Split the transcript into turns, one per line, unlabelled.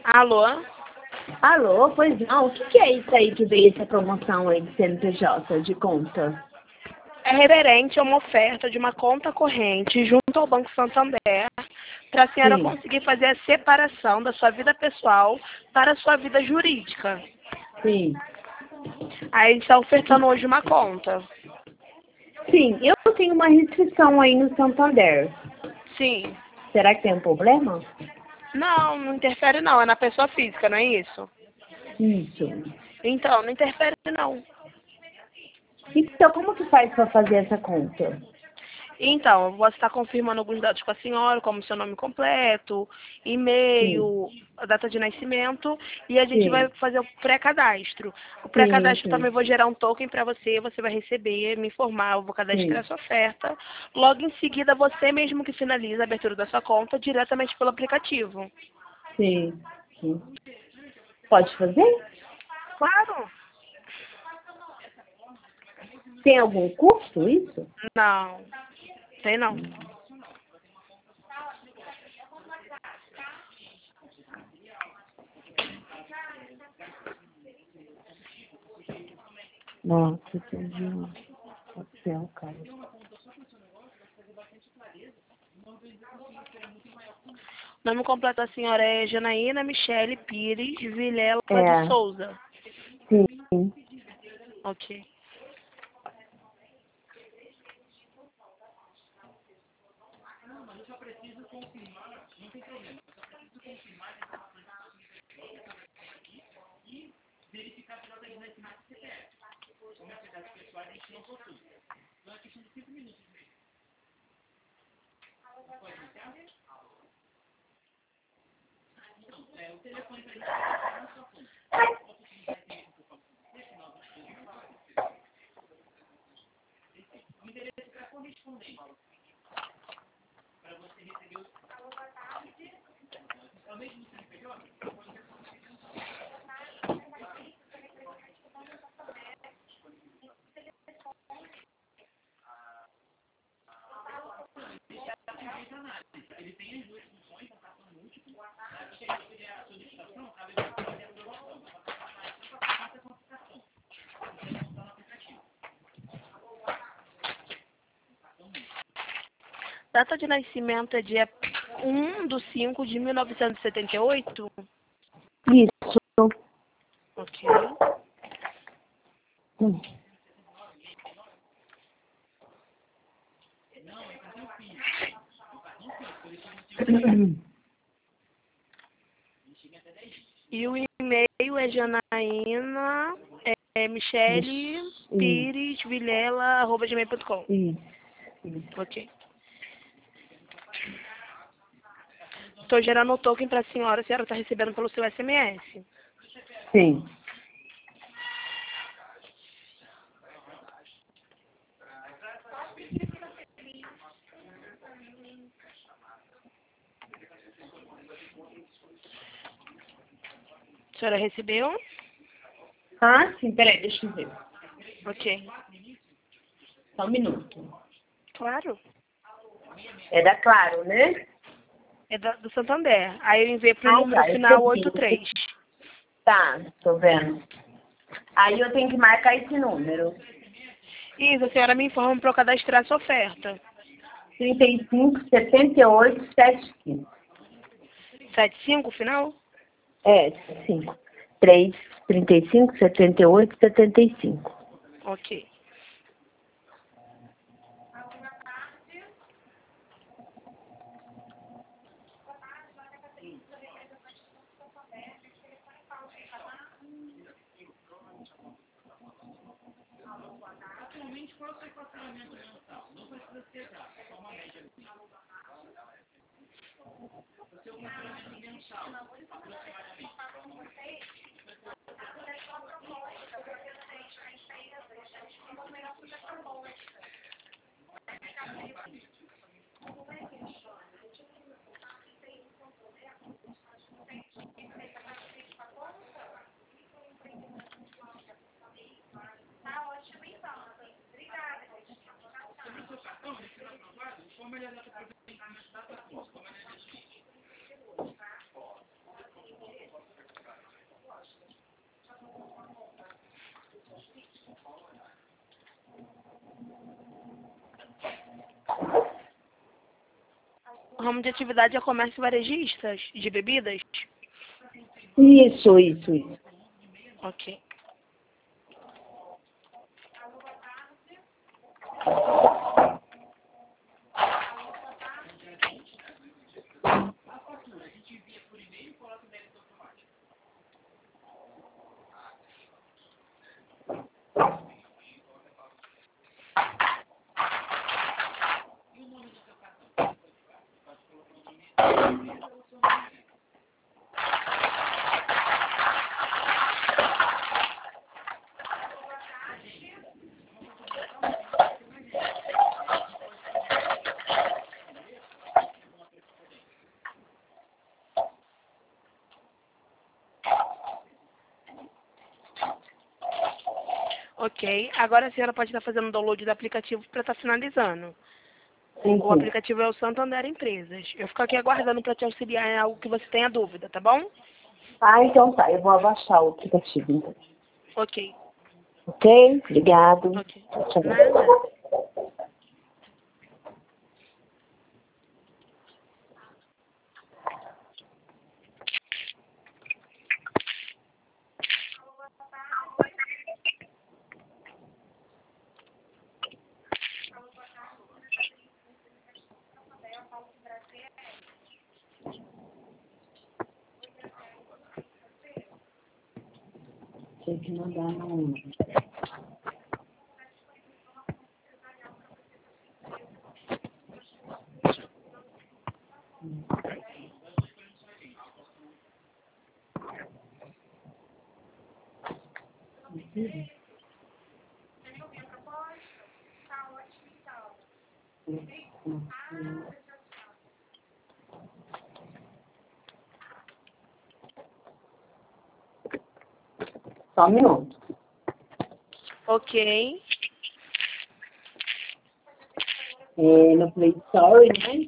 Alô?
Alô, pois não, o que é isso aí que veio essa promoção aí de CNPJ, de conta?
É referente a uma oferta de uma conta corrente junto ao Banco Santander para a senhora
Sim,
conseguir fazer a separação da sua vida pessoal para a sua vida jurídica.
sim.
Aí a gente está ofertando hoje uma conta.
Sim, eu tenho uma restrição aí no Santander.
Sim.
Será que tem um problema?
Não, não interfere não, é na pessoa física, não é isso?
Isso.
Então, não interfere não.
Então, como que faz para fazer essa conta?
Então, eu vou estar confirmando alguns dados com a senhora, como seu nome completo,
Sim,
e-mail, a data de nascimento, e a gente vai
sim,
fazer o pré-cadastro. O
sim,
pré-cadastro também
sim,
vou gerar um token para você, você vai receber, me informar, eu vou cadastrar a
sim,
sua oferta. Logo em seguida, você mesmo que finaliza a abertura da sua conta diretamente pelo aplicativo.
sim, sim. Pode fazer?
Claro.
Tem algum custo isso?
Não, tem não.
Nossa, entendi. Papel, cara.
O nome completo da senhora é Janaína Michele Pires Vilela de
É,
Souza.
sim.
Ok. Data de nascimento é dia 1/5 de 1978.
Isso.
Ok.
Hum.
E o e-mail é janaína, Michele
Isso,
Pires Vilela, @gmail.com.
isso, isso.
Ok. Estou gerando o token para a senhora está recebendo pelo seu SMS.
Sim.
A senhora recebeu?
Ah, sim, peraí, deixa eu ver.
Ok.
Só um minuto.
Claro.
É da Claro, né?
É do Santander. Aí eu enviei para o
Ah,
número
tá, eu
final
recebi.
83.
Tá, tô vendo. Aí eu tenho que marcar esse número.
Isso, a senhora me informa para eu cadastrar a sua oferta.
35, 78, 75.
75 final?
É, 5. 3, 35, 78, 75.
Ok. ramo de atividade é comércio varejistas de bebidas?
Isso.
Ok. Ok. Agora a senhora pode estar fazendo o download do aplicativo para estar finalizando.
Sim.
O aplicativo é o Santander Empresas. Eu fico aqui aguardando para te auxiliar em algo que você tenha dúvida, tá bom?
Ah, então tá. Eu vou abaixar o aplicativo, então.
Ok.
Ok? Obrigado.
Ok.
Tchau.
Nada.
Tem que mandar no... Só um minuto.
Ok.
No Play Store, né?